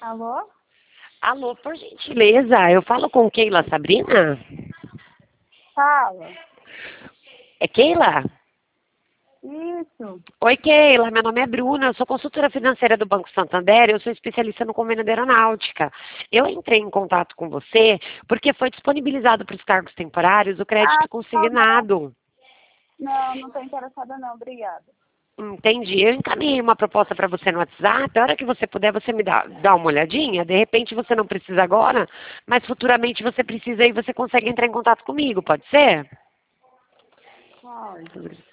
Alô? Alô, por gentileza, eu falo com Keila Sabrina? Fala. É Keila? Isso. Oi, Keila, meu nome é Bruna, eu sou consultora financeira do Banco Santander, eu sou especialista no convênio da aeronáutica. Eu entrei em contato com você porque foi disponibilizado para os cargos temporários o crédito Não, consignado. não estou interessada não, obrigada. Entendi. Eu encaminhei uma proposta para você no WhatsApp. A hora que você puder, você me dá uma olhadinha. De repente você não precisa agora, mas futuramente você precisa e você consegue entrar em contato comigo, pode ser? Pode.